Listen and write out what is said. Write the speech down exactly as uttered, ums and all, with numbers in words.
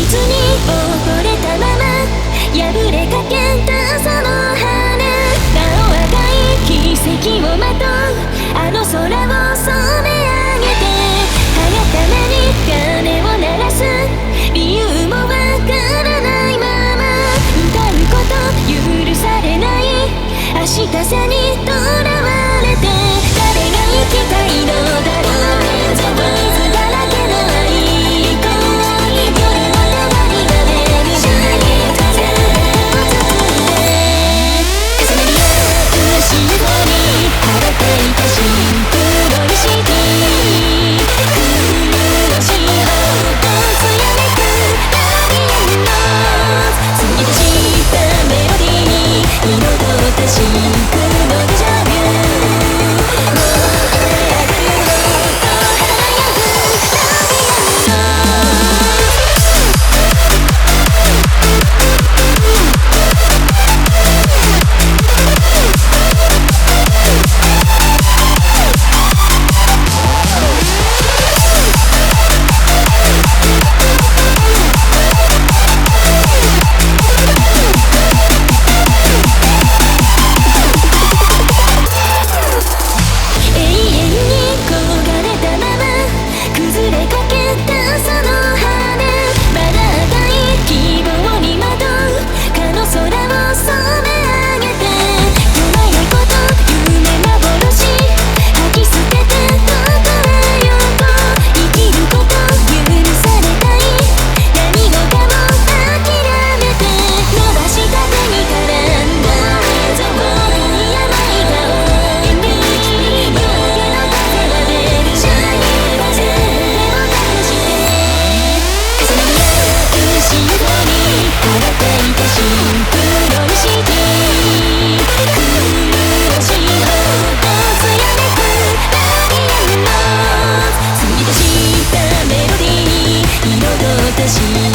実に溺れたまま破れかけたその羽、なお赤い奇跡をまとうあの空を染め上げて、早ために鐘を鳴らす理由もわからないまま、歌うこと許されない明日さにとらわれて、誰が生きたいのだろう。水だらけの愛恋、夜のたまりが出るシャイニー風を包んで、重なり合うシルバーに晴れていたシンクロニシティ、苦しいほど艶めくラビエンの過ぎてしたメロディーに彩ったシンクロデジャビュー、燃え上がるもっと輝くラビエンの私